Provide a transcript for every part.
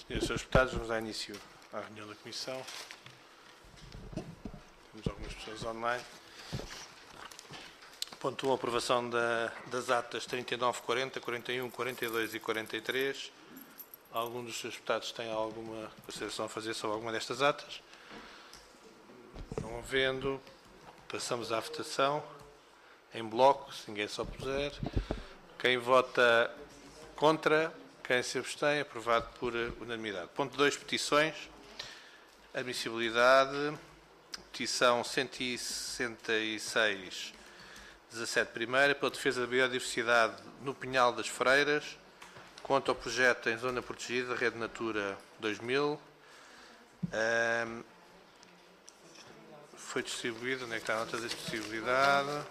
Senhores deputados, vamos dar início à reunião da Comissão. Temos algumas pessoas online. Ponto 1, aprovação das atas 39, 40, 41, 42 e 43. Algum dos seus deputados tem alguma consideração a fazer sobre alguma destas atas? Não havendo, passamos à votação em bloco, se ninguém se opuser. Quem vota contra, quem se abstém, aprovado por unanimidade. Ponto 2, petições. Admissibilidade. Petição 166, 17 primeira, pela defesa da biodiversidade no Pinhal das Freiras, quanto ao projeto em zona protegida, Rede Natura 2000. Foi distribuído, onde é que está a nota de disponibilidade?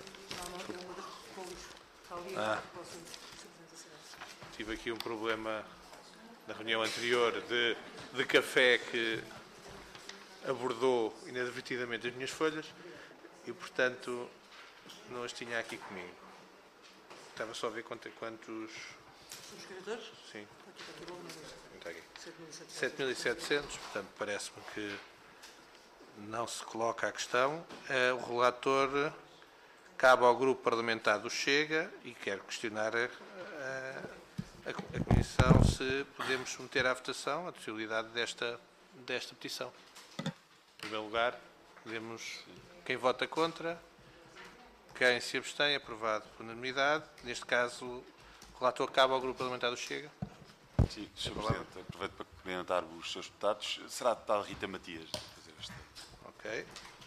Tive aqui um problema na reunião anterior de café que abordou inadvertidamente as minhas folhas e, portanto, não as tinha aqui comigo. Estava só a ver quantos... Subscritores? Sim. Está aqui. 7.700. 7.700, portanto, parece-me que não se coloca a questão. O relator cabe ao grupo parlamentar do Chega e quero questionar a Comissão se podemos submeter à votação a possibilidade desta petição. Em primeiro lugar, quem vota contra, quem se abstém, aprovado por unanimidade. Neste caso, o relator cabe ao grupo parlamentar do Chega. Sim, Sr. Presidente, aproveito para cumprimentar os seus deputados. Será a deputada Rita Matias a fazer esta. Ok.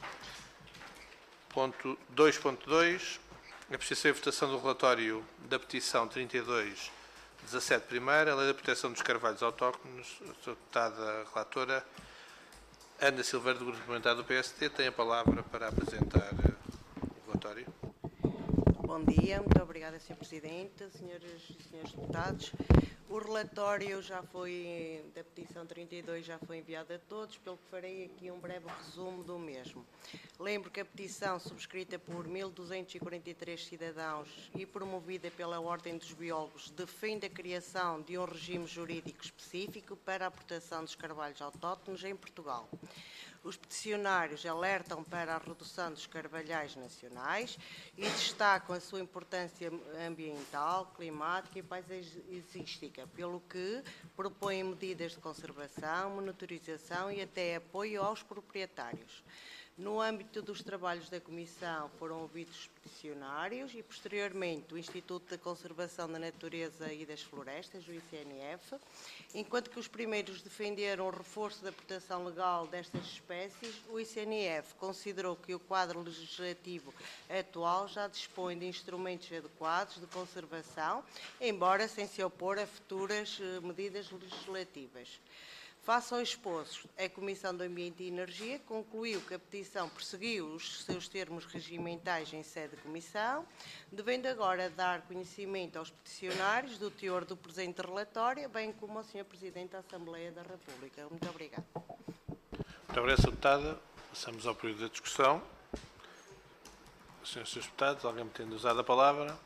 Ponto 2.2. Apreciação e votação do relatório da petição 32, 17 primeira, a Lei da Proteção dos Carvalhos Autóctonos. A sua deputada relatora, Ana Silveira, do Grupo Parlamentar do PSD, tem a palavra para apresentar o relatório. Bom dia, muito obrigada, Sr. Presidente, senhoras e senhores deputados. O relatório da petição 32 já foi enviado a todos, pelo que farei aqui um breve resumo do mesmo. Lembro que a petição, subscrita por 1.243 cidadãos e promovida pela Ordem dos Biólogos, defende a criação de um regime jurídico específico para a proteção dos carvalhos autóctonos em Portugal. Os peticionários alertam para a redução dos carvalhais nacionais e destacam a sua importância ambiental, climática e paisagística, pelo que propõem medidas de conservação, monitorização e até apoio aos proprietários. No âmbito dos trabalhos da Comissão foram ouvidos os peticionários e, posteriormente, o Instituto de Conservação da Natureza e das Florestas, o ICNF, enquanto que os primeiros defenderam o reforço da proteção legal destas espécies, o ICNF considerou que o quadro legislativo atual já dispõe de instrumentos adequados de conservação, embora sem se opor a futuras medidas legislativas. Face ao exposto, a Comissão do Ambiente e Energia concluiu que a petição perseguiu os seus termos regimentais em sede de comissão, devendo agora dar conhecimento aos peticionários do teor do presente relatório, bem como ao Sr. Presidente da Assembleia da República. Muito obrigada. Muito obrigado, Sra. Deputada. Passamos ao período da discussão. Senhores deputados, alguém pretende usar a palavra?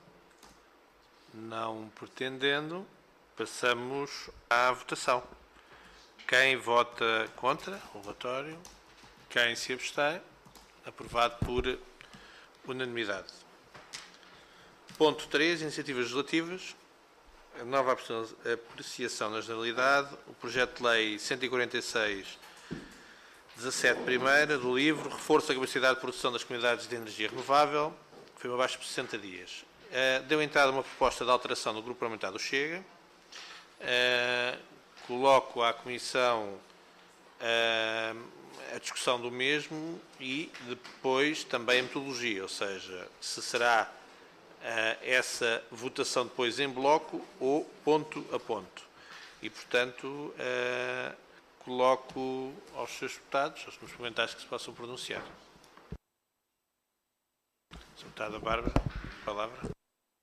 Não pretendendo, passamos à votação. Quem vota contra o relatório? Quem se abstém? Aprovado por unanimidade. Ponto 3. Iniciativas legislativas. A nova apreciação da generalidade. O projeto de lei 146, 17 primeira, do livro Reforço da capacidade de produção das comunidades de energia renovável. Foi abaixo de 60 dias. Deu entrada uma proposta de alteração do Grupo Parlamentar do Chega. Coloco à Comissão a discussão do mesmo e depois também a metodologia, ou seja, se será essa votação depois em bloco ou ponto a ponto. E, portanto, coloco aos seus deputados, aos meus parlamentares que se possam pronunciar. Sra. Deputada Bárbara, palavra.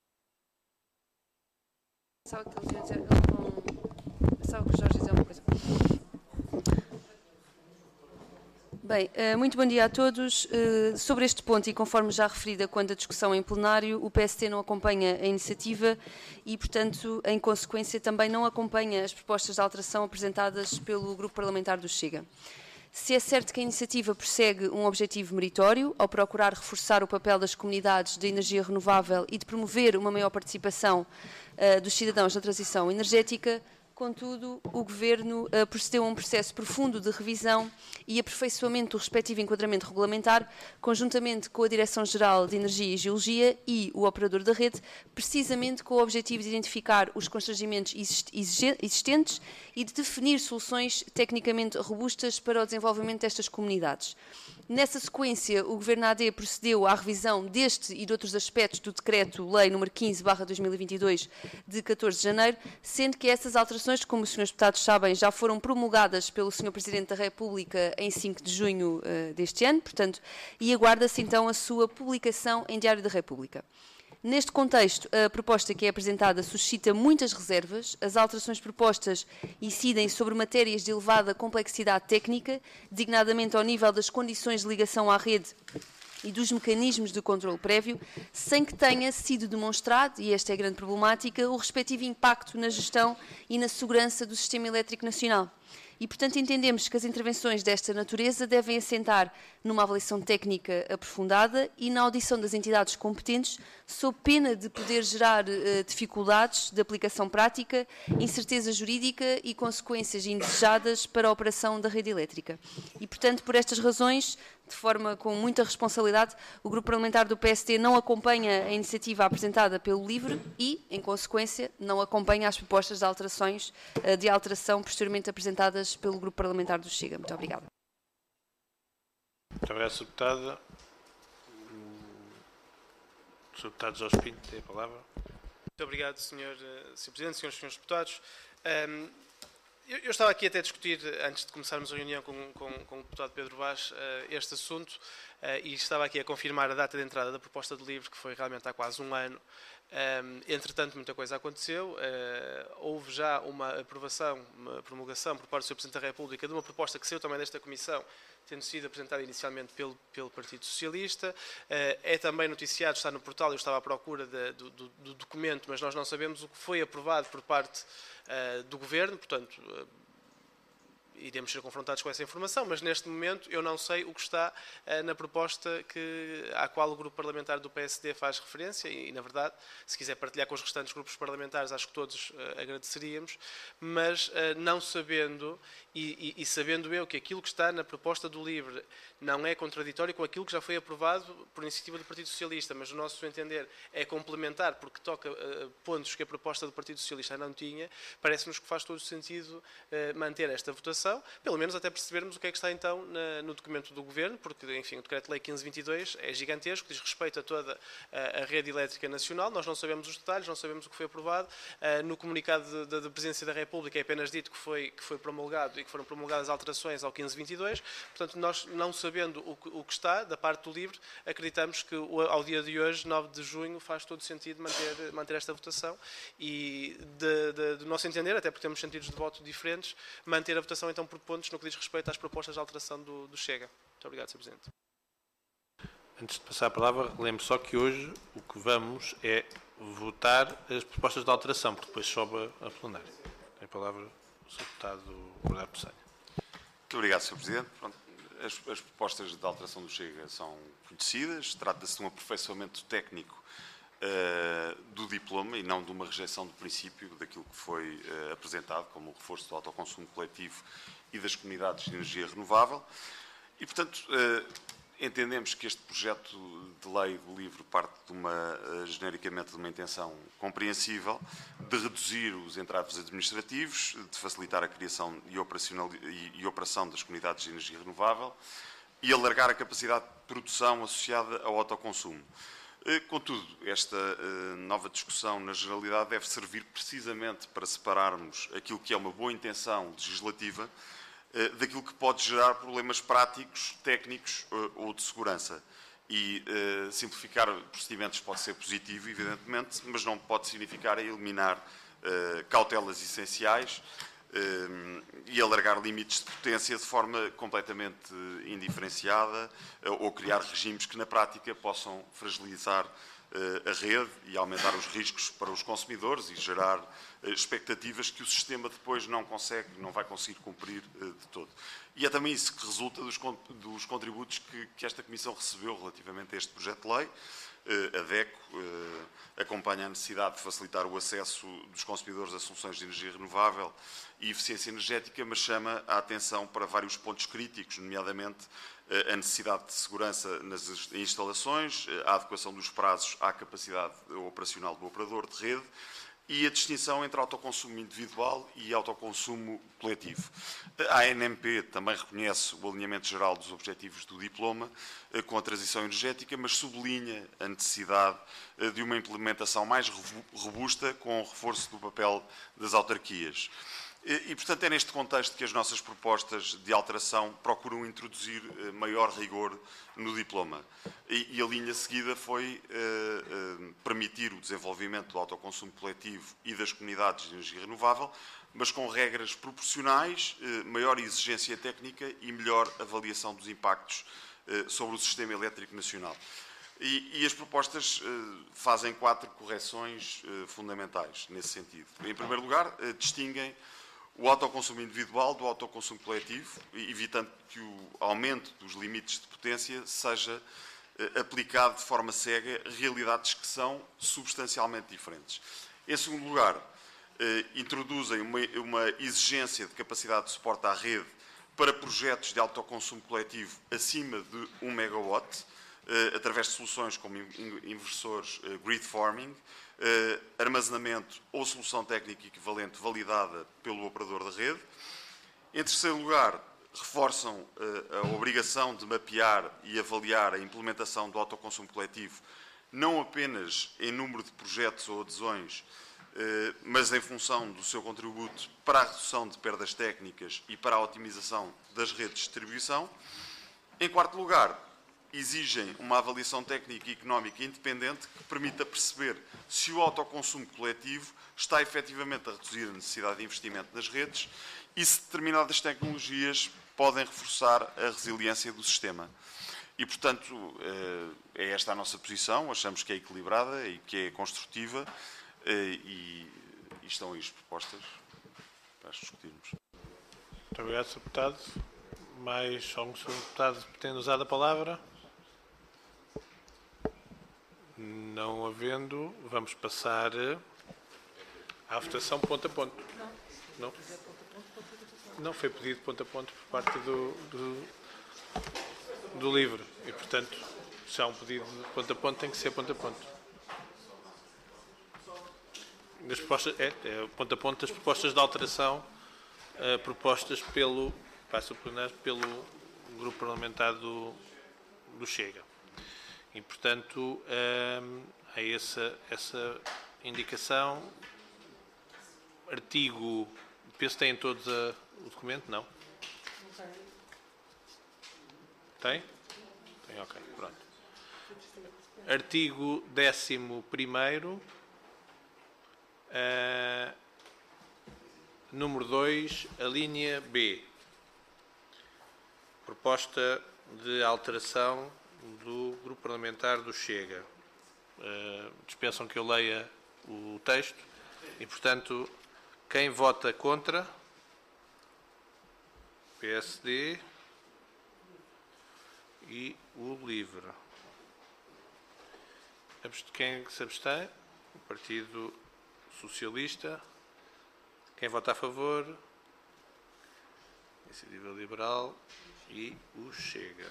Só que eles iam dizer, só que o Jorge dizer uma coisa. Bem, muito bom dia a todos. Sobre este ponto, e conforme já referida quando a discussão em plenário, o PST não acompanha a iniciativa e, portanto, em consequência, também não acompanha as propostas de alteração apresentadas pelo Grupo Parlamentar do Chega. Se é certo que a iniciativa persegue um objetivo meritório, ao procurar reforçar o papel das comunidades de energia renovável e de promover uma maior participação dos cidadãos na transição energética, contudo, o Governo procedeu a um processo profundo de revisão e aperfeiçoamento do respectivo enquadramento regulamentar, conjuntamente com a Direção-Geral de Energia e Geologia e o operador da rede, precisamente com o objetivo de identificar os constrangimentos existentes e de definir soluções tecnicamente robustas para o desenvolvimento destas comunidades. Nessa sequência, o Governo AD procedeu à revisão deste e de outros aspectos do Decreto-Lei nº 15/2022, de 14 de janeiro, sendo que essas alterações, como os senhores deputados sabem, já foram promulgadas pelo Sr. Presidente da República em 5 de junho deste ano, portanto, e aguarda-se então a sua publicação em Diário da República. Neste contexto, a proposta que é apresentada suscita muitas reservas. As alterações propostas incidem sobre matérias de elevada complexidade técnica, designadamente ao nível das condições de ligação à rede e dos mecanismos de controle prévio, sem que tenha sido demonstrado, e esta é a grande problemática, o respectivo impacto na gestão e na segurança do sistema elétrico nacional. E, portanto, entendemos que as intervenções desta natureza devem assentar numa avaliação técnica aprofundada e na audição das entidades competentes, sob pena de poder gerar dificuldades de aplicação prática, incerteza jurídica e consequências indesejadas para a operação da rede elétrica. E, portanto, por estas razões, de forma com muita responsabilidade, o Grupo Parlamentar do PSD não acompanha a iniciativa apresentada pelo LIVRE e, em consequência, não acompanha as propostas de alteração posteriormente apresentadas pelo Grupo Parlamentar do Chega. Muito obrigada. Muito obrigado, Sr. Deputada. Sr. Deputado Jorge Pinto, tem a palavra. Muito obrigado, Sr. Presidente, Srs. Deputados. Eu estava aqui até a discutir, antes de começarmos a reunião com o deputado Pedro Vaz, este assunto, e estava aqui a confirmar a data de entrada da proposta de LIVRE, que foi realmente há quase um ano. Entretanto, muita coisa aconteceu. Houve já uma aprovação, uma promulgação por parte do Sr. Presidente da República de uma proposta que saiu também desta Comissão, tendo sido apresentada inicialmente pelo Partido Socialista. É também noticiado, está no portal, eu estava à procura do documento, mas nós não sabemos o que foi aprovado por parte do Governo, portanto, iremos ser confrontados com essa informação, mas neste momento eu não sei o que está na proposta à qual o Grupo Parlamentar do PSD faz referência e, na verdade, se quiser partilhar com os restantes grupos parlamentares, acho que todos agradeceríamos, mas não sabendo e sabendo eu que aquilo que está na proposta do LIVRE não é contraditório com aquilo que já foi aprovado por iniciativa do Partido Socialista, mas no nosso entender é complementar porque toca pontos que a proposta do Partido Socialista não tinha, parece-nos que faz todo o sentido manter esta votação, pelo menos até percebermos o que é que está então no documento do Governo, porque, enfim, o Decreto-Lei 15/22 é gigantesco, diz respeito a toda a rede elétrica nacional, nós não sabemos os detalhes, não sabemos o que foi aprovado, no comunicado da Presidência da República é apenas dito que foi promulgado e que foram promulgadas alterações ao 15/22, portanto, nós não sabendo o que está, da parte do LIVRE, acreditamos que ao dia de hoje, 9 de junho, faz todo sentido manter esta votação e, do nosso entender, até porque temos sentidos de voto diferentes, manter a votação então por pontos no que diz respeito às propostas de alteração do Chega. Muito obrigado, Sr. Presidente. Antes de passar a palavra, lembro só que hoje o que vamos é votar as propostas de alteração, porque depois sobe a plenária. Tem a palavra o Sr. Deputado Bernardo Pessanha. Muito obrigado, Sr. Presidente. Pronto, as propostas de alteração do Chega são conhecidas. Trata-se de um aperfeiçoamento técnico do diploma e não de uma rejeição do princípio daquilo que foi apresentado como o reforço do autoconsumo coletivo e das comunidades de energia renovável. E, portanto, entendemos que este projeto de lei do LIVRE parte genericamente de uma intenção compreensível de reduzir os entraves administrativos, de facilitar a criação e operação das comunidades de energia renovável e alargar a capacidade de produção associada ao autoconsumo. Contudo, esta nova discussão, na generalidade, deve servir precisamente para separarmos aquilo que é uma boa intenção legislativa daquilo que pode gerar problemas práticos, técnicos ou de segurança. E simplificar procedimentos pode ser positivo, evidentemente, mas não pode significar eliminar cautelas essenciais e alargar limites de potência de forma completamente indiferenciada ou criar regimes que, na prática, possam fragilizar a rede e aumentar os riscos para os consumidores e gerar expectativas que o sistema depois não vai conseguir cumprir de todo. E é também isso que resulta dos contributos que esta Comissão recebeu relativamente a este projeto de lei. A DECO acompanha a necessidade de facilitar o acesso dos consumidores a soluções de energia renovável e eficiência energética, mas chama a atenção para vários pontos críticos, nomeadamente a necessidade de segurança nas instalações, a adequação dos prazos à capacidade operacional do operador de rede e a distinção entre autoconsumo individual e autoconsumo coletivo. A ANMP também reconhece o alinhamento geral dos objetivos do diploma com a transição energética, mas sublinha a necessidade de uma implementação mais robusta com o reforço do papel das autarquias. E, portanto, é neste contexto que as nossas propostas de alteração procuram introduzir maior rigor no diploma. E a linha seguida foi permitir o desenvolvimento do autoconsumo coletivo e das comunidades de energia renovável, mas com regras proporcionais, maior exigência técnica e melhor avaliação dos impactos sobre o sistema elétrico nacional. E as propostas fazem 4 correções fundamentais nesse sentido. Em primeiro lugar, distinguem o autoconsumo individual do autoconsumo coletivo, evitando que o aumento dos limites de potência seja aplicado de forma cega a realidades que são substancialmente diferentes. Em segundo lugar, introduzem uma exigência de capacidade de suporte à rede para projetos de autoconsumo coletivo acima de 1 MW, através de soluções como inversores grid forming, armazenamento ou solução técnica equivalente validada pelo operador da rede. Em terceiro lugar, reforçam a obrigação de mapear e avaliar a implementação do autoconsumo coletivo, não apenas em número de projetos ou adesões, mas em função do seu contributo para a redução de perdas técnicas e para a otimização das redes de distribuição. Em quarto lugar, exigem uma avaliação técnica e económica independente que permita perceber se o autoconsumo coletivo está efetivamente a reduzir a necessidade de investimento nas redes e se determinadas tecnologias podem reforçar a resiliência do sistema. E, portanto, é esta a nossa posição, achamos que é equilibrada e que é construtiva e estão aí as propostas para as discutirmos. Muito obrigado, Sr. Deputado. Mais algum Sr. Deputado pretende usar a palavra? Não havendo, vamos passar à votação ponto a ponto. Não? Não foi pedido ponto a ponto por parte do livro. E, portanto, se há um pedido de ponto a ponto, tem que ser ponto a ponto. Das propostas, ponto a ponto das propostas de alteração propostas pelo grupo parlamentar do Chega. E, portanto, há essa indicação. Artigo, penso que têm todos o documento, não? Tem? Tem, ok, pronto. Artigo 11º, número 2, a linha B. Proposta de alteração do grupo parlamentar do Chega. Dispensam que eu leia o texto e, portanto, quem vota contra? PSD e o LIVRE. Quem se abstém? O Partido Socialista. Quem vota a favor? Iniciativa Liberal e o Chega.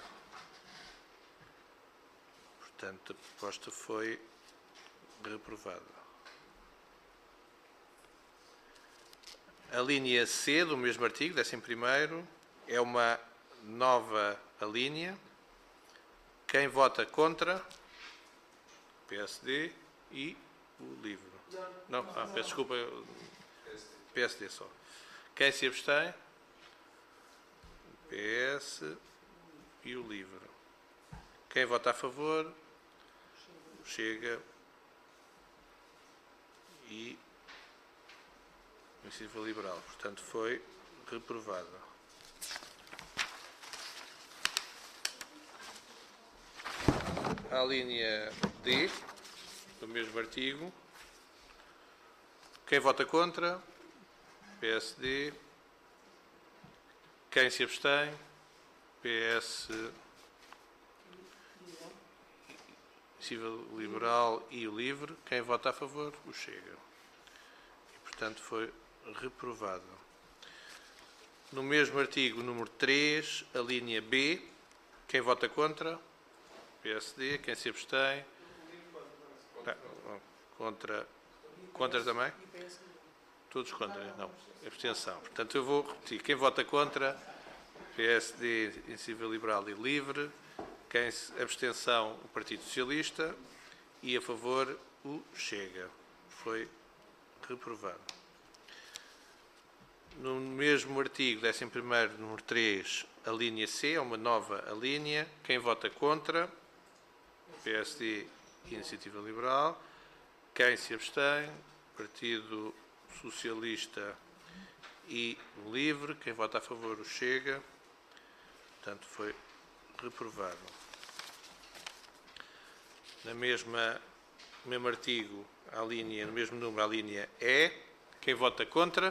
Portanto, a proposta foi reprovada. A linha C do mesmo artigo, 11º, é uma nova alínea. Quem vota contra? PSD e o LIVRE. Não, peço desculpa, PSD só. Quem se abstém? PS e o LIVRE. Quem vota a favor? Chega e Iniciativa Liberal. Portanto, foi reprovada. A linha D, do mesmo artigo. Quem vota contra? PSD. Quem se abstém? PS, Iniciativa Liberal e o Livre. Quem vota a favor? O Chega. E, portanto, foi reprovado. No mesmo artigo, número 3, a linha B. Quem vota contra? PSD. Quem se abstém? Contra. Contra também? Todos contra? Não. Abstenção. Portanto, eu vou repetir. Quem vota contra? PSD, Iniciativa Liberal e Livre. Quem se abstenção? O Partido Socialista. E a favor, o Chega. Foi reprovado. No mesmo artigo, 11º, número 3, a linha C, é uma nova linha. Quem vota contra? PSD e Iniciativa Liberal. Quem se abstém? Partido Socialista e Livre. Quem vota a favor? O Chega. Portanto, foi reprovado. No mesmo artigo, a linha, no mesmo número, a linha E. Quem vota contra?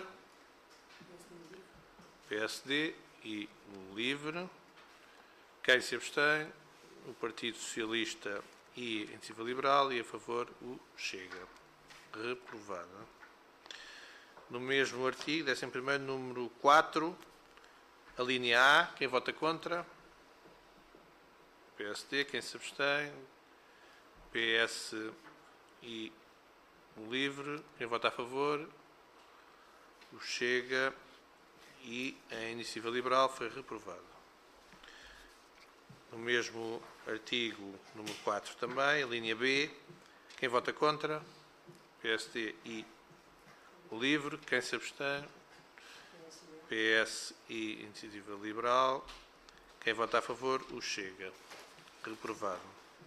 PSD e o Livre. Quem se abstém? O Partido Socialista e a Iniciativa Liberal. E a favor, o Chega. Reprovado. No mesmo artigo, 11º, número 4, a linha A. Quem vota contra? PSD. Quem se abstém? PS e o Livre. Quem vota a favor? O Chega. E a Iniciativa Liberal foi reprovado. No mesmo artigo, número 4 também, a linha B. Quem vota contra? PSD e o Livre. Quem se abstém? PS e Iniciativa Liberal. Quem vota a favor? O Chega. Reprovado.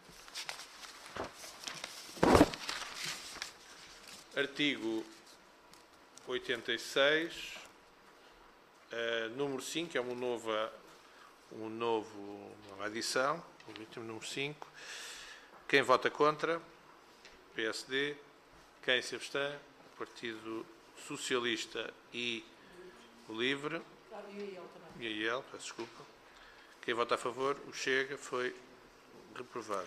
Artigo 86. Número 5, é uma nova adição, o item número 5. Quem vota contra? PSD. Quem se abstém? Partido Socialista e o Livre. E a IEL, peço desculpa. Quem vota a favor? O Chega. Foi reprovado.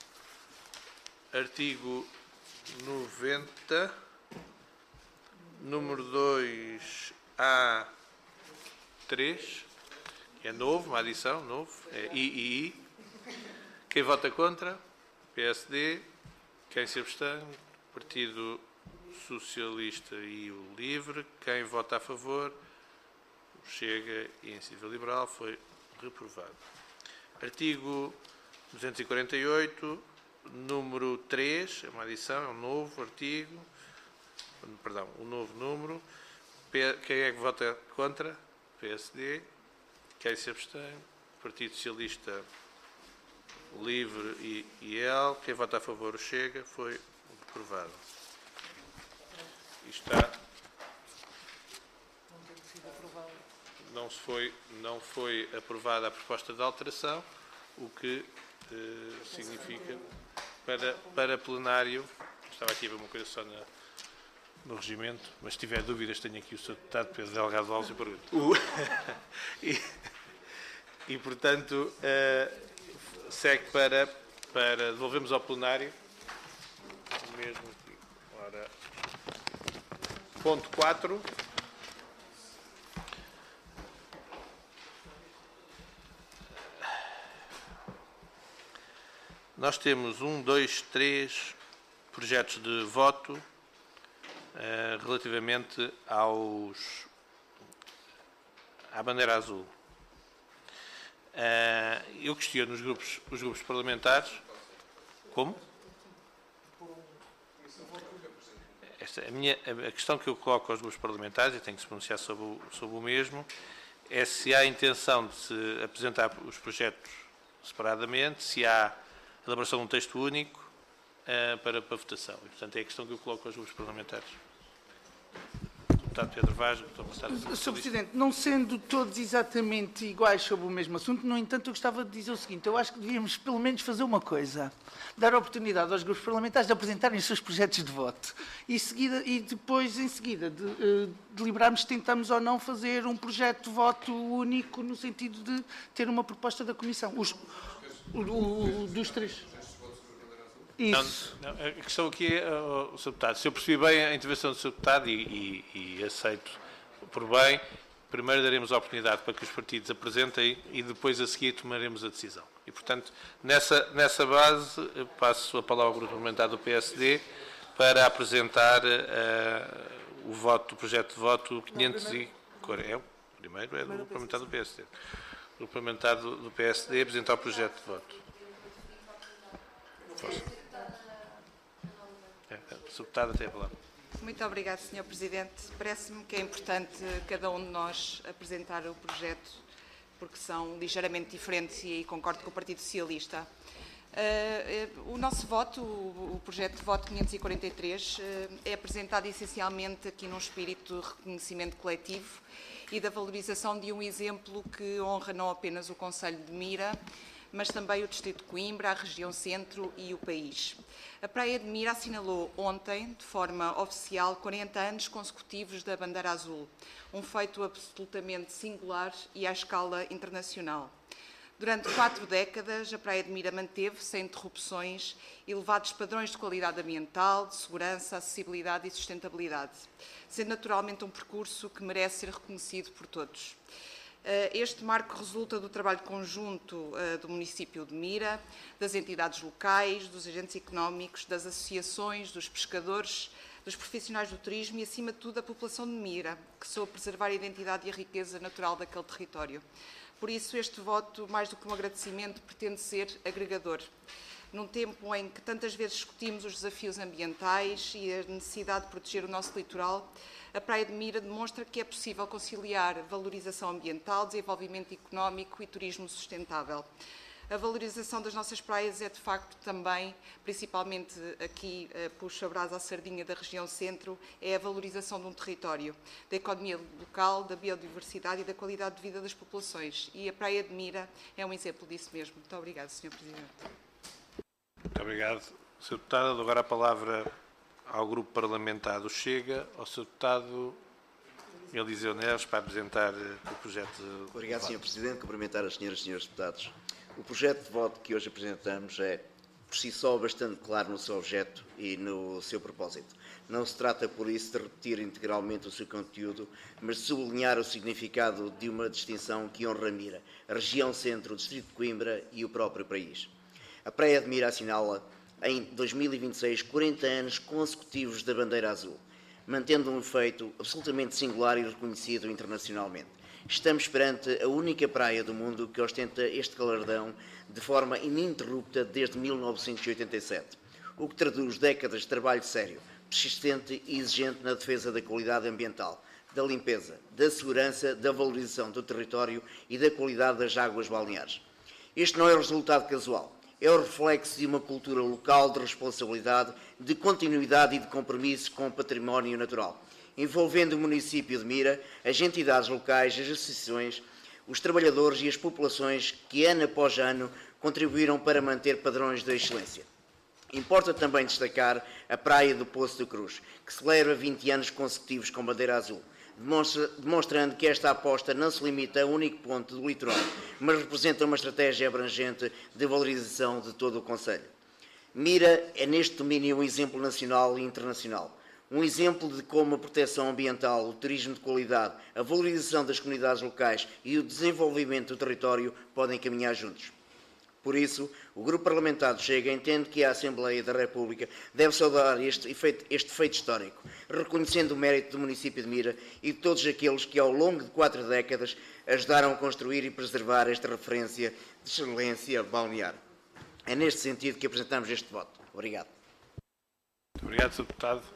Artigo 90, número 2A. 3, que é novo, uma adição, novo, é III. Quem vota contra? PSD. Quem se abstém? Partido Socialista e o Livre. Quem vota a favor? O Chega e a Iniciativa Liberal. Foi reprovado. Artigo 248, número 3, é uma adição, é um novo artigo, perdão, um novo número. Quem é que vota contra? PSD. Quem se abstém? Partido Socialista, Livre e IEL. Quem vota a favor? O Chega. Foi reprovado. Não foi aprovada a proposta de alteração, o que significa para plenário. Estava aqui a ver uma coisa só no regimento, mas se tiver dúvidas tenho aqui o Sr. Deputado Pedro Delgado Alves e pergunto. E portanto, segue para devolvermos ao plenário o mesmo. Ora, ponto 4. Nós temos 1, 2, 3 projetos de voto relativamente à bandeira azul. Eu questiono os grupos parlamentares. Como? A questão que eu coloco aos grupos parlamentares, e tenho que se pronunciar sobre o mesmo, é se há a intenção de se apresentar os projetos separadamente, se há elaboração de um texto único para votação. E, portanto, é a questão que eu coloco aos grupos parlamentares. Deputado Pedro Vaz, Grupo Parlamentar Sr. Presidente, não sendo todos exatamente iguais sobre o mesmo assunto, no entanto, eu gostava de dizer o seguinte: eu acho que devíamos, pelo menos, fazer uma coisa: dar a oportunidade aos grupos parlamentares de apresentarem os seus projetos de voto e depois, em seguida, deliberarmos se tentamos ou não fazer um projeto de voto único no sentido de ter uma proposta da Comissão. Dos três. Isso. Não, a questão aqui é, Sr. Deputado, se eu percebi bem a intervenção do Sr. Deputado e aceito por bem, primeiro daremos a oportunidade para que os partidos apresentem e depois a seguir tomaremos a decisão. E, portanto, nessa base, passo a palavra ao Grupo Parlamentar do PSD para apresentar o voto, o projeto de voto 540. O primeiro é do Grupo Parlamentar do PSD. O Grupo Parlamentar do PSD apresentar o projeto de voto. Força. Sr. Deputado, tem a palavra. Muito obrigado, Sr. Presidente. Parece-me que é importante cada um de nós apresentar o projeto, porque são ligeiramente diferentes e aí concordo com o Partido Socialista. O nosso voto, o projeto de voto 543, é apresentado essencialmente aqui num espírito de reconhecimento coletivo e da valorização de um exemplo que honra não apenas o Concelho de Mira, mas também o Distrito de Coimbra, a região centro e o país. A Praia de Mira assinalou ontem, de forma oficial, 40 anos consecutivos da bandeira azul, um feito absolutamente singular e à escala internacional. Durante 4 décadas, a Praia de Mira manteve, sem interrupções, elevados padrões de qualidade ambiental, de segurança, acessibilidade e sustentabilidade, sendo naturalmente um percurso que merece ser reconhecido por todos. Este marco resulta do trabalho conjunto do município de Mira, das entidades locais, dos agentes económicos, das associações, dos pescadores, dos profissionais do turismo e, acima de tudo, da população de Mira, que soube preservar a identidade e a riqueza natural daquele território. Por isso, este voto, mais do que um agradecimento, pretende ser agregador. Num tempo em que tantas vezes discutimos os desafios ambientais e a necessidade de proteger o nosso litoral, a Praia de Mira demonstra que é possível conciliar valorização ambiental, desenvolvimento económico e turismo sustentável. A valorização das nossas praias é, de facto, também, principalmente aqui, puxo a brasa à sardinha da região centro, é a valorização de um território, da economia local, da biodiversidade e da qualidade de vida das populações. E a Praia de Mira é um exemplo disso mesmo. Muito obrigada, Sr. Presidente. Muito obrigado. Sr. Deputado, agora a palavra ao Grupo Parlamentar do Chega, ao Sr. Deputado Eliseu Neves, para apresentar o projeto de Obrigado, voto. Sr. Presidente. Cumprimentar as senhoras e senhores deputados. O projeto de voto que hoje apresentamos é, por si só, bastante claro no seu objeto e no seu propósito. Não se trata, por isso, de repetir integralmente o seu conteúdo, mas de sublinhar o significado de uma distinção que honra Mira, a região centro, o Distrito de Coimbra e o próprio país. A Praia de Mira assinala, em 2026, 40 anos consecutivos da bandeira azul, mantendo um efeito absolutamente singular e reconhecido internacionalmente. Estamos perante a única praia do mundo que ostenta este galardão de forma ininterrupta desde 1987, o que traduz décadas de trabalho sério, persistente e exigente na defesa da qualidade ambiental, da limpeza, da segurança, da valorização do território e da qualidade das águas balneares. Este não é o resultado casual. É o reflexo de uma cultura local de responsabilidade, de continuidade e de compromisso com o património natural, envolvendo o município de Mira, as entidades locais, as associações, os trabalhadores e as populações que, ano após ano, contribuíram para manter padrões de excelência. Importa também destacar a Praia do Poço da Cruz, que celebra 20 anos consecutivos com bandeira azul, demonstrando que esta aposta não se limita a um único ponto do litoral, mas representa uma estratégia abrangente de valorização de todo o concelho. Mira é neste domínio um exemplo nacional e internacional, um exemplo de como a proteção ambiental, o turismo de qualidade, a valorização das comunidades locais e o desenvolvimento do território podem caminhar juntos. Por isso, o Grupo Parlamentar do Chega entende que a Assembleia da República deve saudar este feito histórico, reconhecendo o mérito do município de Mira e de todos aqueles que, ao longo de 4 décadas, ajudaram a construir e preservar esta referência de excelência balnear. É neste sentido que apresentamos este voto. Obrigado. Muito obrigado, Sr. Deputado.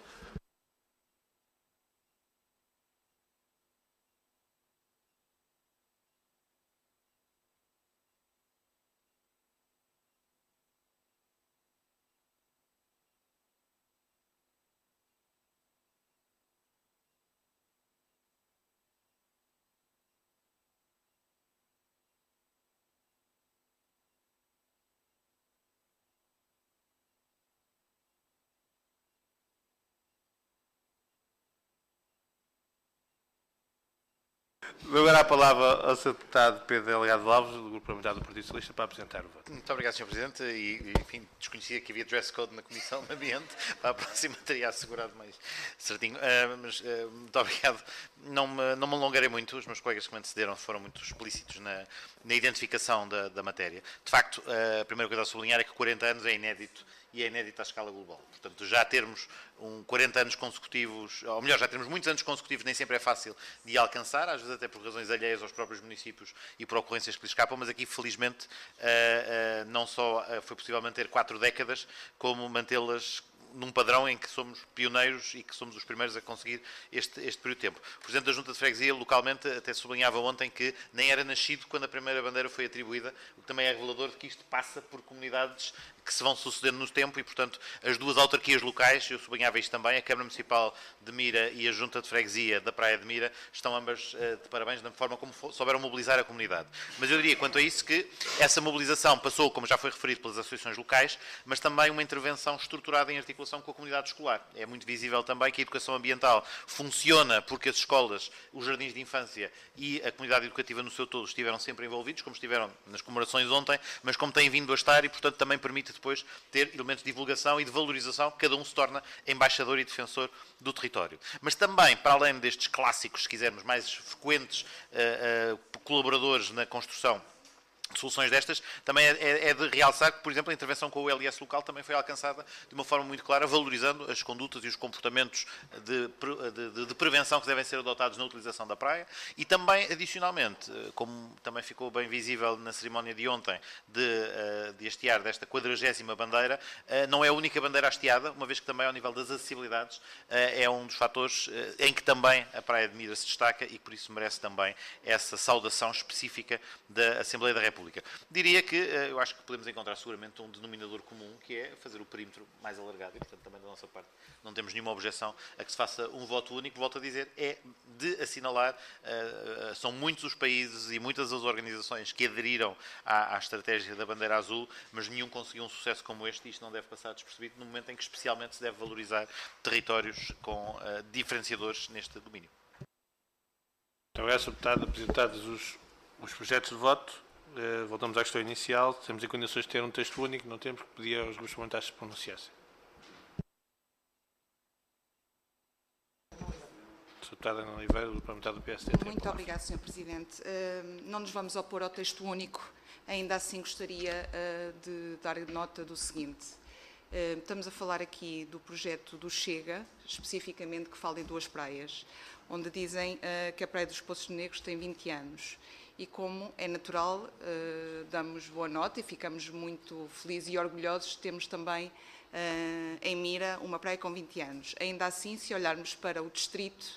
Dou agora a palavra ao Sr. Deputado Pedro Delgado Alves, do Grupo Parlamentar do Partido Socialista, para apresentar o voto. Muito obrigado, Sr. Presidente. E, enfim, desconhecia que havia dress code na Comissão de Ambiente. Para a próxima teria assegurado mais certinho. Muito obrigado. Não me alongarei muito. Os meus colegas que me antecederam foram muito explícitos na identificação da matéria. De facto, a primeira coisa a sublinhar é que 40 anos é inédito e é inédito à escala global. Portanto, já termos 40 anos consecutivos, ou melhor, já termos muitos anos consecutivos, nem sempre é fácil de alcançar, às vezes até por razões alheias aos próprios municípios e por ocorrências que lhes escapam, mas aqui, felizmente, não só foi possível manter 4 décadas, como mantê-las num padrão em que somos pioneiros e que somos os primeiros a conseguir este período de tempo. O Presidente da Junta de Freguesia, localmente, até sublinhava ontem que nem era nascido quando a primeira bandeira foi atribuída, o que também é revelador de que isto passa por comunidades que se vão sucedendo no tempo e, portanto, as duas autarquias locais, eu sublinhava isto também, a Câmara Municipal de Mira e a Junta de Freguesia da Praia de Mira, estão ambas de parabéns na forma como souberam mobilizar a comunidade. Mas eu diria, quanto a isso, que essa mobilização passou, como já foi referido, pelas associações locais, mas também uma intervenção estruturada em articulação com a comunidade escolar. É muito visível também que a educação ambiental funciona porque as escolas, os jardins de infância e a comunidade educativa no seu todo estiveram sempre envolvidos, como estiveram nas comemorações ontem, mas como têm vindo a estar e, portanto, também permite depois ter elementos de divulgação e de valorização, cada um se torna embaixador e defensor do território. Mas também, para além destes clássicos, se quisermos, mais frequentes colaboradores na construção de soluções destas, também é de realçar que, por exemplo, a intervenção com o LS local também foi alcançada de uma forma muito clara, valorizando as condutas e os comportamentos de prevenção que devem ser adotados na utilização da praia e também, adicionalmente, como também ficou bem visível na cerimónia de ontem de hastear desta 40ª bandeira, não é a única bandeira hasteada, uma vez que também ao nível das acessibilidades é um dos fatores em que também a Praia de Mira se destaca e que por isso merece também essa saudação específica da Assembleia da República. Diria que eu acho que podemos encontrar seguramente um denominador comum, que é fazer o perímetro mais alargado e, portanto, também da nossa parte não temos nenhuma objeção a que se faça um voto único. Volto a dizer, é de assinalar, são muitos os países e muitas as organizações que aderiram à estratégia da bandeira azul, mas nenhum conseguiu um sucesso como este e isto não deve passar despercebido no momento em que especialmente se deve valorizar territórios com diferenciadores neste domínio. Muito obrigado, Sr. Deputado. Apresentados os projetos de voto, voltamos à questão inicial. Temos em condições de ter um texto único, não temos, que pedir aos grupos parlamentares se pronunciassem. Sr. Deputado Ana Oliveira, do Parlamentar do PSD. Muito obrigado, Sr. Presidente. Não nos vamos opor ao texto único, ainda assim gostaria de dar nota do seguinte. Estamos a falar aqui do projeto do Chega, especificamente que fala em 2 praias, onde dizem que a Praia dos Poços Negros tem 20 anos. E como é natural, damos boa nota e ficamos muito felizes e orgulhosos de termos também em Mira uma praia com 20 anos. Ainda assim, se olharmos para o distrito,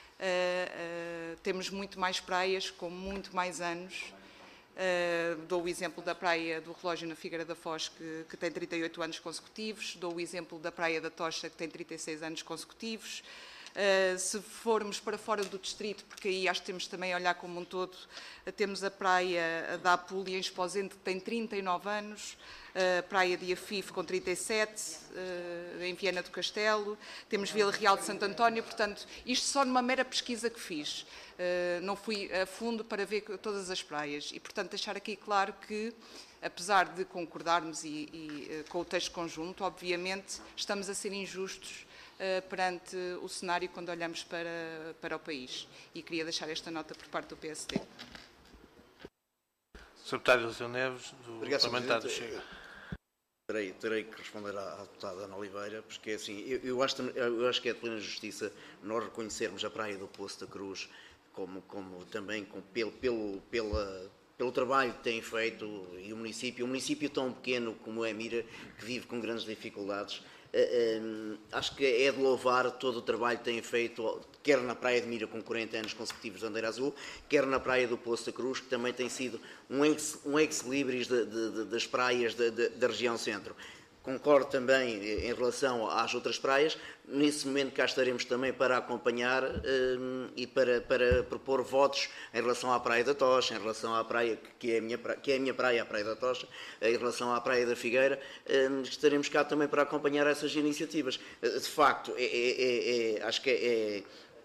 temos muito mais praias com muito mais anos. Dou o exemplo da Praia do Relógio na Figueira da Foz, que tem 38 anos consecutivos. Dou o exemplo da Praia da Tocha, que tem 36 anos consecutivos. Se formos para fora do distrito, porque aí acho que temos também a olhar como um todo, temos a Praia da Apulia em Esposende, que tem 39 anos, a Praia de Afif com 37, em Viana do Castelo, temos Vila Real de Santo António, portanto, isto só numa mera pesquisa que fiz, não fui a fundo para ver todas as praias e, portanto, deixar aqui claro que, apesar de concordarmos com o texto conjunto, obviamente estamos a ser injustos perante o cenário quando olhamos para o país. E queria deixar esta nota por parte do PSD. Sr. Deputado Eliseu Neves, do Parlamentar do Chega. Terei que responder à deputada Ana Oliveira, porque assim, eu acho que é de plena justiça nós reconhecermos a Praia do Poço da Cruz como também pelo trabalho que tem feito e um município tão pequeno como é Mira, que vive com grandes dificuldades. Acho que é de louvar todo o trabalho que têm feito, quer na Praia de Mira com 40 anos consecutivos de bandeira azul, quer na Praia do Poço da Cruz, que também tem sido um ex-libris das praias da região centro. Concordo também em relação às outras praias. Nesse momento cá estaremos também para acompanhar e para propor votos em relação à Praia da Tocha, em relação à praia que é a minha praia, a Praia da Tocha, em relação à Praia da Figueira. Estaremos cá também para acompanhar essas iniciativas. De facto, acho que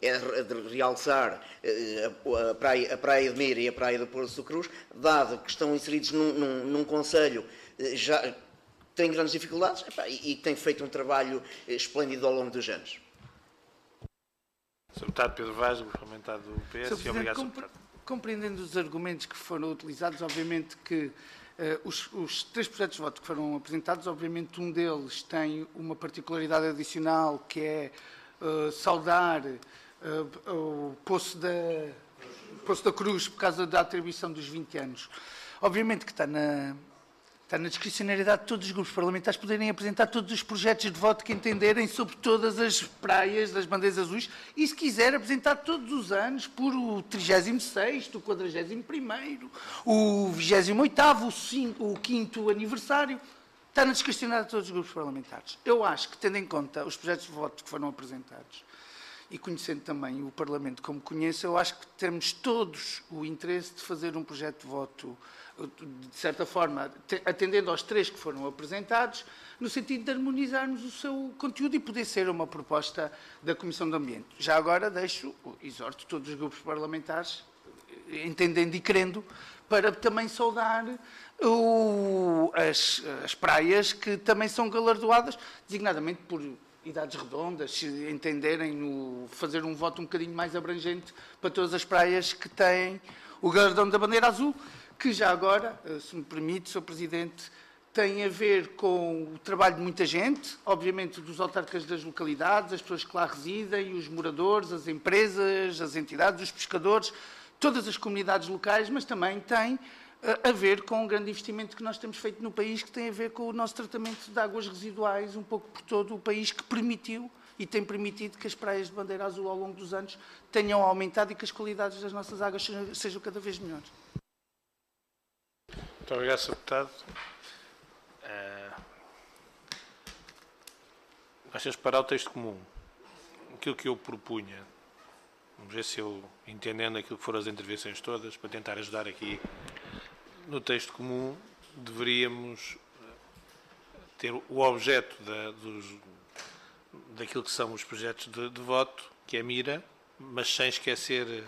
é de realçar a Praia de Mira e a Praia do Poço da Cruz, dado que estão inseridos num concelho já tem grandes dificuldades e tem feito um trabalho esplêndido ao longo dos anos. Sr. Deputado Pedro Vaz, parlamentar do PS, e obrigado, Sr. Deputado. Compreendendo os argumentos que foram utilizados, obviamente que os 3 projetos de voto que foram apresentados, obviamente um deles tem uma particularidade adicional, que é saudar o Poço da Cruz por causa da atribuição dos 20 anos. Obviamente que está na discricionariedade de todos os grupos parlamentares poderem apresentar todos os projetos de voto que entenderem sobre todas as praias das bandeiras azuis e, se quiser, apresentar todos os anos por o 36º, o 41º, o 28º, o 5º aniversário. Está na discricionariedade de todos os grupos parlamentares. Eu acho que, tendo em conta os projetos de voto que foram apresentados e conhecendo também o Parlamento como conheço, eu acho que temos todos o interesse de fazer um projeto de voto, de certa forma, atendendo aos 3 que foram apresentados, no sentido de harmonizarmos o seu conteúdo e poder ser uma proposta da Comissão do Ambiente. Já agora exorto todos os grupos parlamentares, entendendo e querendo, para também saudar as praias que também são galardoadas, designadamente por idades redondas, se entenderem fazer um voto um bocadinho mais abrangente para todas as praias que têm o galardão da bandeira azul, que já agora, se me permite, Sr. Presidente, tem a ver com o trabalho de muita gente, obviamente dos autarcas das localidades, as pessoas que lá residem, os moradores, as empresas, as entidades, os pescadores, todas as comunidades locais, mas também tem a ver com um grande investimento que nós temos feito no país, que tem a ver com o nosso tratamento de águas residuais, um pouco por todo o país, que permitiu e tem permitido que as praias de bandeira azul ao longo dos anos tenham aumentado e que as qualidades das nossas águas sejam cada vez melhores. Muito obrigado, Sr. Deputado. Nós temos que parar o texto comum. Aquilo que eu propunha, vamos ver se eu, entendendo aquilo que foram as intervenções todas, para tentar ajudar aqui, no texto comum, deveríamos ter o objeto daquilo que são os projetos de voto, que é a mira, mas sem esquecer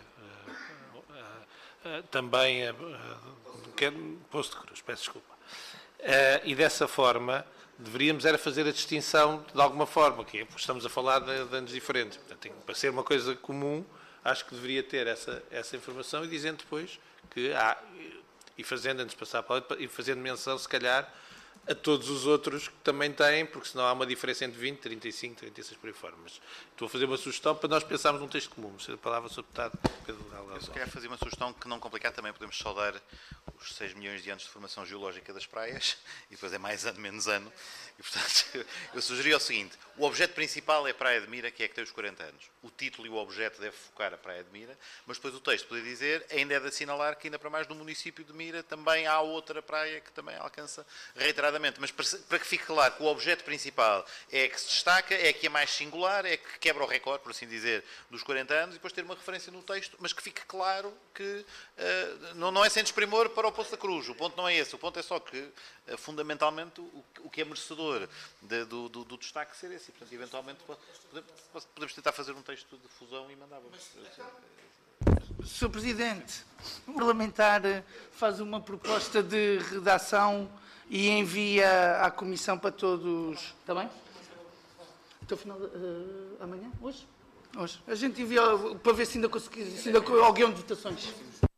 também Poço de Cruz, peço desculpa. E dessa forma, deveríamos era fazer a distinção de alguma forma, que é porque estamos a falar de anos diferentes. Portanto, para ser uma coisa comum, acho que deveria ter essa informação e dizendo depois que há, e fazendo, antes de passar para lá, e fazendo menção, se calhar, a todos os outros que também têm, porque senão há uma diferença entre 20, 35, 36 por aí fora. Mas estou a fazer uma sugestão para nós pensarmos num texto comum. Se a palavra, Sr. Deputado Pedro Galvão. Eu quero fazer uma sugestão que, não complicar, também podemos saudar os 6 milhões de anos de formação geológica das praias, e depois é mais ano, menos ano. E, portanto, eu sugeri o seguinte: o objeto principal é a Praia de Mira, que é que tem os 40 anos. O título e o objeto deve focar a Praia de Mira, mas depois o texto poderia dizer, ainda é de assinalar que ainda para mais no município de Mira também há outra praia que também alcança reiteradamente. Mas para que fique claro que o objeto principal é a que se destaca, é a que é mais singular, é a que quebra o recorde, por assim dizer, dos 40 anos, e depois ter uma referência no texto, mas que fique claro que não é sem desprimor para o Poço da Cruz. O ponto não é esse. O ponto é só que, fundamentalmente, o que é merecedor do destaque ser esse. E, portanto, eventualmente, podemos tentar fazer um texto de fusão e mandávamos. Sr. Presidente, o parlamentar faz uma proposta de redação e envia à Comissão para todos. Está bem? Até o final. Amanhã? Hoje? Hoje. A gente envia para ver se ainda conseguimos, se ainda alguém de votações.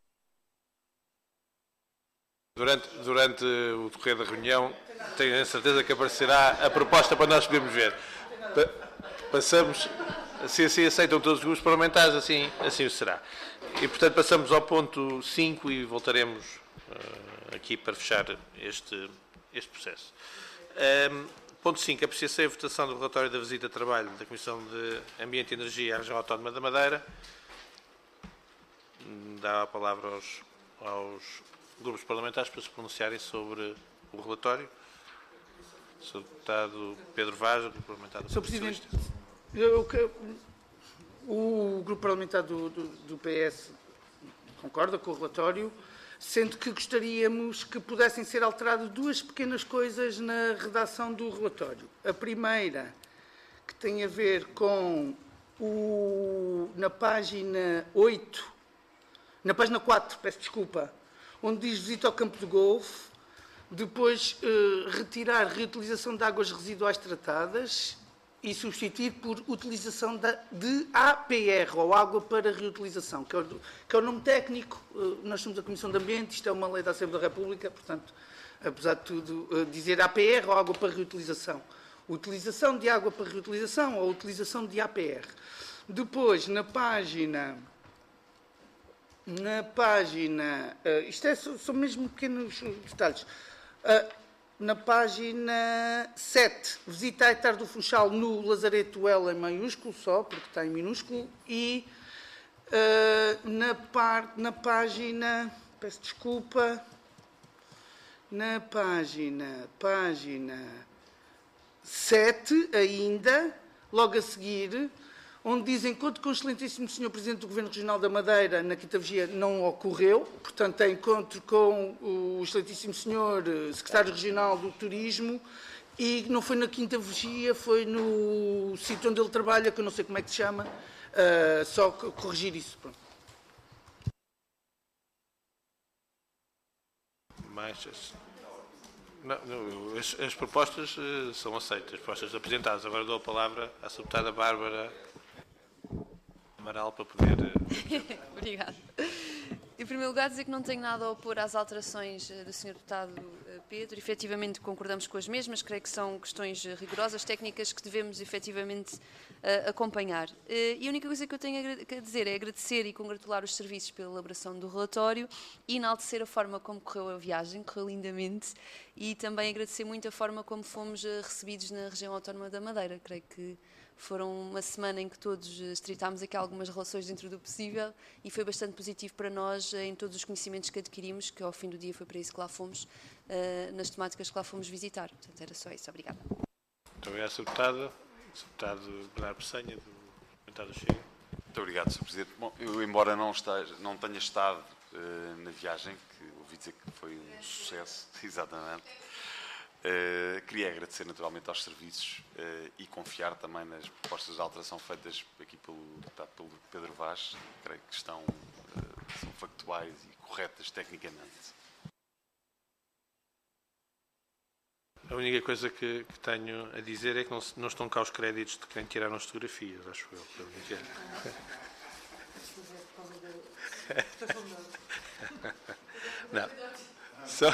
Durante o decorrer da reunião, tenho a certeza que aparecerá a proposta para nós podermos ver. Passamos, assim aceitam todos os grupos parlamentares, assim o será. E, portanto, passamos ao ponto 5 e voltaremos aqui para fechar este processo. Ponto 5. Apreciação e votação do relatório da visita de trabalho da Comissão de Ambiente e Energia à Região Autónoma da Madeira. Dá a palavra aos grupos parlamentares para se pronunciarem sobre o relatório. Sr. Deputado Pedro Vaz, Grupo Parlamentar do Partido Socialista. Sr. Presidente, o Grupo Parlamentar do PS concorda com o relatório, sendo que gostaríamos que pudessem ser alteradas 2 pequenas coisas na redação do relatório. A primeira, que tem a ver com na página 8, na página 4, peço desculpa, onde diz visita ao campo de golfe, depois retirar reutilização de águas residuais tratadas e substituir por utilização de APR, ou água para reutilização, que é o nome técnico. Nós somos a Comissão de Ambiente, isto é uma lei da Assembleia da República, portanto, apesar de tudo, dizer APR ou água para reutilização. Utilização de água para reutilização ou utilização de APR. Depois, na página, isto são mesmo pequenos detalhes. Na página 7, visita a hectare do Funchal no Lazareto L em maiúsculo só, porque está em minúsculo, e na página, peço desculpa, na página 7 ainda, logo a seguir, onde dizem, encontro com o excelentíssimo Sr. Presidente do Governo Regional da Madeira, na Quinta Vigia, não ocorreu. Portanto, é encontro com o excelentíssimo Sr. Secretário Regional do Turismo, e não foi na Quinta Vigia, foi no sítio onde ele trabalha, que eu não sei como é que se chama, só corrigir isso. Pronto. As propostas são aceitas, as propostas apresentadas. Agora dou a palavra à deputada Bárbara Amaral para poder... Obrigada. Em primeiro lugar, dizer que não tenho nada a opor às alterações do Sr. Deputado Pedro. Efetivamente concordamos com as mesmas, creio que são questões rigorosas, técnicas, que devemos efetivamente acompanhar. E a única coisa que eu tenho a dizer é agradecer e congratular os serviços pela elaboração do relatório e enaltecer a forma como correu a viagem, correu lindamente, e também agradecer muito a forma como fomos recebidos na região autónoma da Madeira. Creio que foram uma semana em que todos estreitámos aqui algumas relações dentro do possível e foi bastante positivo para nós em todos os conhecimentos que adquirimos, que ao fim do dia foi para isso que lá fomos, nas temáticas que lá fomos visitar. Portanto, era só isso. Obrigada. Muito obrigado, Sr. Deputado. Sr. Deputado Bernardo Pessanha, do Comentário do Chega. Muito obrigado, Sr. Presidente. Bom, eu, embora não tenha estado na viagem, que ouvi dizer que foi um sucesso, exatamente, queria agradecer naturalmente aos serviços e confiar também nas propostas de alteração feitas aqui pelo deputado Pedro Vaz, creio que são factuais e corretas tecnicamente. A única coisa que tenho a dizer é que não estão cá os créditos de quem tiraram as fotografias, acho eu. Não. Só...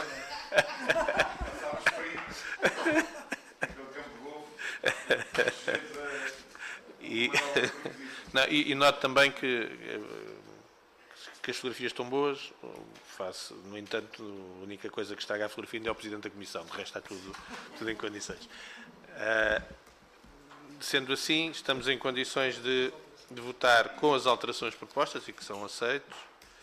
E noto também que as fotografias estão boas. Faço, no entanto, a única coisa que estraga a fotografia ainda é o Presidente da Comissão, de resto está tudo em condições. Sendo assim, estamos em condições de votar com as alterações propostas e que são aceitos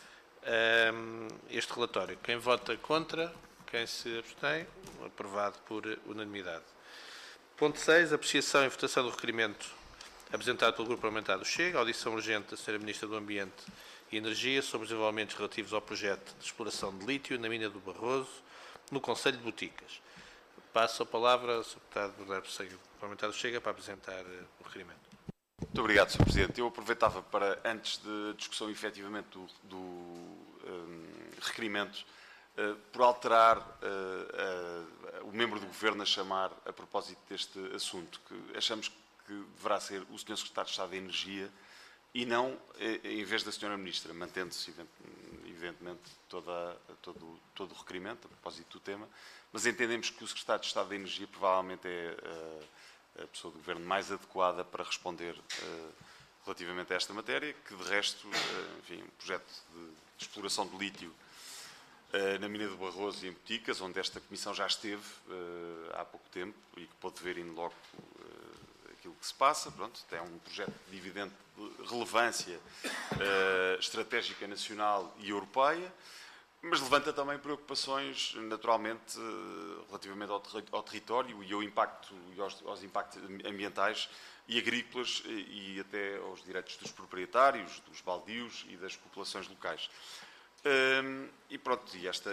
este relatório. Quem vota contra, quem se abstém, aprovado por unanimidade. Ponto 6, apreciação e votação do requerimento apresentado pelo Grupo Parlamentar do Chega, audição urgente da Sra. Ministra do Ambiente e Energia sobre os desenvolvimentos relativos ao projeto de exploração de lítio na mina do Barroso, no Concelho de Boticas. Passo a palavra ao Sr. Deputado Bernardo Pessanha, do Parlamentar do Chega, para apresentar o requerimento. Muito obrigado, Sr. Presidente. Eu aproveitava para, antes da discussão efetivamente do requerimento, por alterar o membro do Governo a chamar a propósito deste assunto, que achamos que deverá ser o Sr. Secretário de Estado da Energia e não em vez da Sra. Ministra, mantendo-se evidentemente todo o requerimento a propósito do tema, mas entendemos que o Secretário de Estado da Energia provavelmente é a pessoa do Governo mais adequada para responder relativamente a esta matéria, que de resto, enfim, um projeto de exploração de lítio na mina do Barroso e em Boticas, onde esta Comissão já esteve há pouco tempo e que pôde ver in loco aquilo que se passa. Pronto, é um projeto de evidente relevância estratégica nacional e europeia, mas levanta também preocupações, naturalmente, relativamente ao território e ao impacto, e aos impactos ambientais e agrícolas e até aos direitos dos proprietários, dos baldios e das populações locais. E pronto, e esta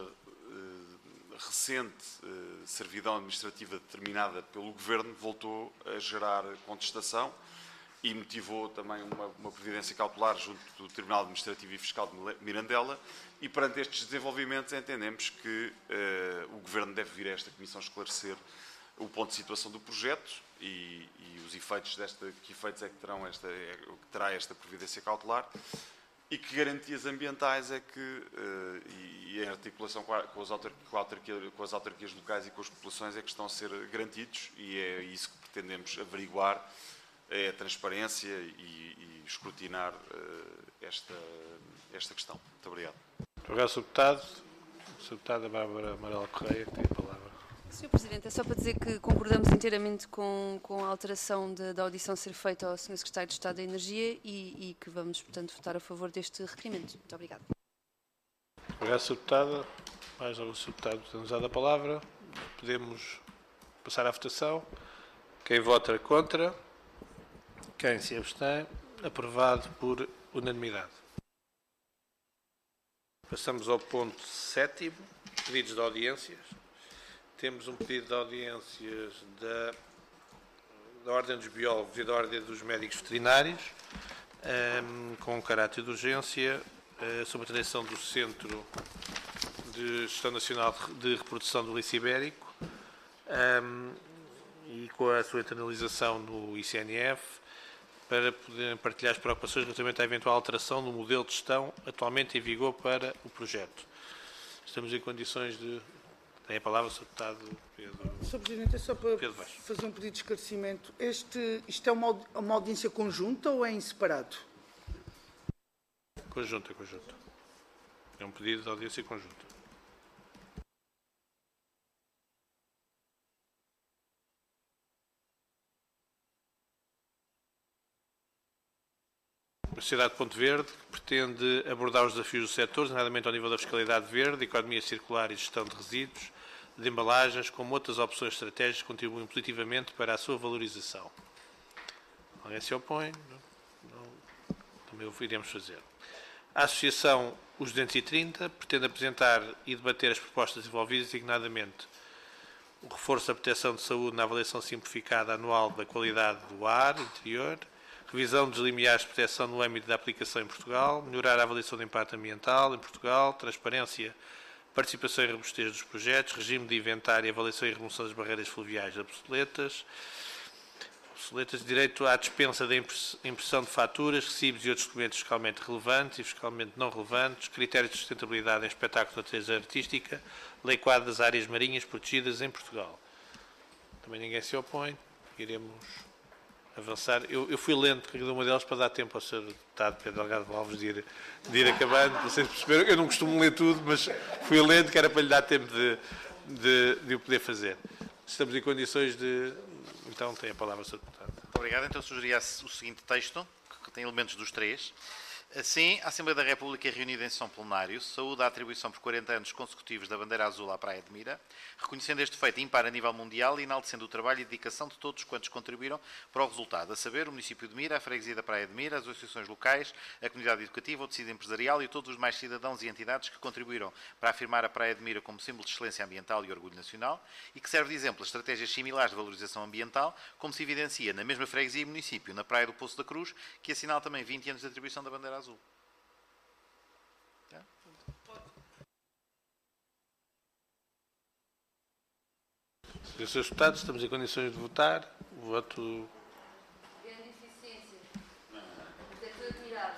recente servidão administrativa determinada pelo Governo voltou a gerar contestação e motivou também uma providência cautelar junto do Tribunal Administrativo e Fiscal de Mirandela, e perante estes desenvolvimentos entendemos que o Governo deve vir a esta Comissão esclarecer o ponto de situação do projeto e os efeitos que efeitos é que terá esta providência cautelar, e que garantias ambientais é que, e em articulação com as autarquias locais e com as populações, é que estão a ser garantidos, e é isso que pretendemos averiguar, é a transparência e escrutinar esta questão. Muito obrigado. Muito obrigado, Sr. Deputado. Sra. Deputada Bárbara Amarela Correia, que tem a palavra. Sr. Presidente, é só para dizer que concordamos inteiramente com a alteração da audição ser feita ao Sr. Secretário de Estado da Energia e que vamos, portanto, votar a favor deste requerimento. Muito obrigada. Obrigado, Sra. Deputada. Mais algum Sr. Deputado tem-nos dado a palavra. Podemos passar à votação. Quem vota contra? Quem se abstém? Aprovado por unanimidade. Passamos ao ponto 7º, pedidos de audiências. Temos um pedido de audiências da Ordem dos Biólogos e da Ordem dos Médicos Veterinários, com caráter de urgência, sobre a tradição do Centro de Gestão Nacional de Reprodução do Lince Ibérico, e com a sua internalização no ICNF, para poderem partilhar as preocupações relativamente à eventual alteração do modelo de gestão atualmente em vigor para o projeto. Estamos em condições de... Tem a palavra o Sr. Deputado Pedro. Sr. Presidente, é só para fazer um pedido de esclarecimento. Isto é uma audiência conjunta ou é em separado? Conjunta. É um pedido de audiência conjunta. A Sociedade Ponte Verde, que pretende abordar os desafios do setor, nomeadamente ao nível da fiscalidade verde, economia circular e gestão de resíduos, de embalagens, como outras opções estratégicas que contribuem positivamente para a sua valorização. Alguém se opõe? Não. Também o iremos fazer. A Associação Os 230 pretende apresentar e debater as propostas envolvidas, designadamente o reforço da proteção de saúde na avaliação simplificada anual da qualidade do ar interior, revisão dos limiares de proteção no âmbito da aplicação em Portugal, melhorar a avaliação de impacto ambiental em Portugal, transparência, participação e robustez dos projetos, regime de inventário, avaliação e remoção das barreiras fluviais obsoletas, direito à dispensa da impressão de faturas, recibos e outros documentos fiscalmente relevantes e fiscalmente não relevantes, critérios de sustentabilidade em espetáculos de natureza artística, lei quadro das áreas marinhas protegidas em Portugal. Também ninguém se opõe, iremos avançar. Eu fui lento cada uma delas para dar tempo ao Sr. Deputado Pedro Delgado Alves de ir acabando. Vocês perceberam, eu não costumo ler tudo, mas fui lento, que era para lhe dar tempo de o poder fazer. Estamos em condições de... Então tem a palavra o Sr. Deputado. Muito obrigado. Então sugeria o seguinte texto, que tem elementos dos três. Assim, a Assembleia da República é reunida em sessão plenário, saúda a atribuição por 40 anos consecutivos da bandeira azul à Praia de Mira, reconhecendo este feito ímpar a nível mundial e enaltecendo o trabalho e dedicação de todos quantos contribuíram para o resultado, a saber, o município de Mira, a freguesia da Praia de Mira, as associações locais, a comunidade educativa, o tecido empresarial e todos os mais cidadãos e entidades que contribuíram para afirmar a Praia de Mira como símbolo de excelência ambiental e orgulho nacional e que serve de exemplo a estratégias similares de valorização ambiental, como se evidencia na mesma freguesia e município, na Praia do Poço da Cruz, que assinala também 20 anos de atribuição da bandeira azul. Senhores deputados, estamos em condições de votar. O voto... Grande eficiência. Até estou admirado.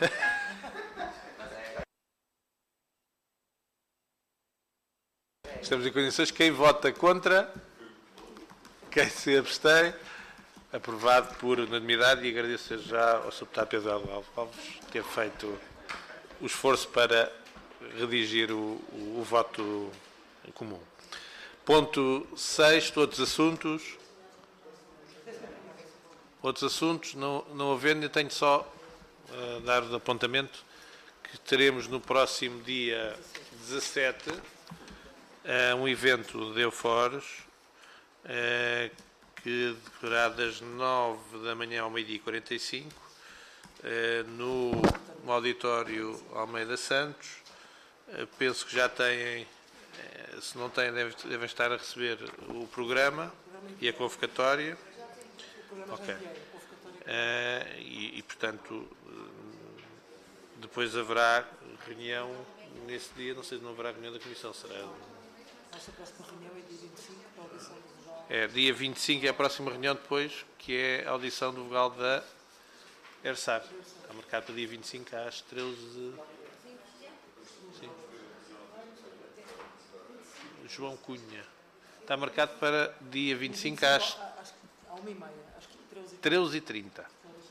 Estamos em condições. Quem vota contra? Quem se abstém? Aprovado por unanimidade, e agradeço já ao Sr. Deputado Pedro Alves ter feito o esforço para redigir o voto comum. Ponto 6, outros assuntos. Outros assuntos, não havendo, eu tenho só a dar o apontamento que teremos no próximo dia 17 um evento de Euforos, que decorará das 9 da manhã ao meio-dia e 45, no auditório Almeida Santos. Penso que já têm, se não têm, devem estar a receber o programa e a convocatória. Ok. portanto, depois haverá reunião nesse dia, não sei se não haverá reunião da Comissão, será? Essa próxima reunião é dia 25, para a audição do vogal. É, dia 25 é a próxima reunião depois, que é a audição do vogal da ERSAR. Está marcado para dia 25 às 13... Sim. João Cunha. Está marcado para dia 25 às... À 1h30, acho que 13h30.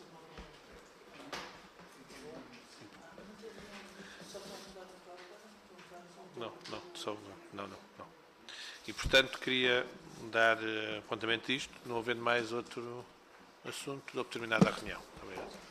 Não. E, portanto, queria dar apontamento disto, não havendo mais outro assunto, dou por terminada a reunião. Obrigado.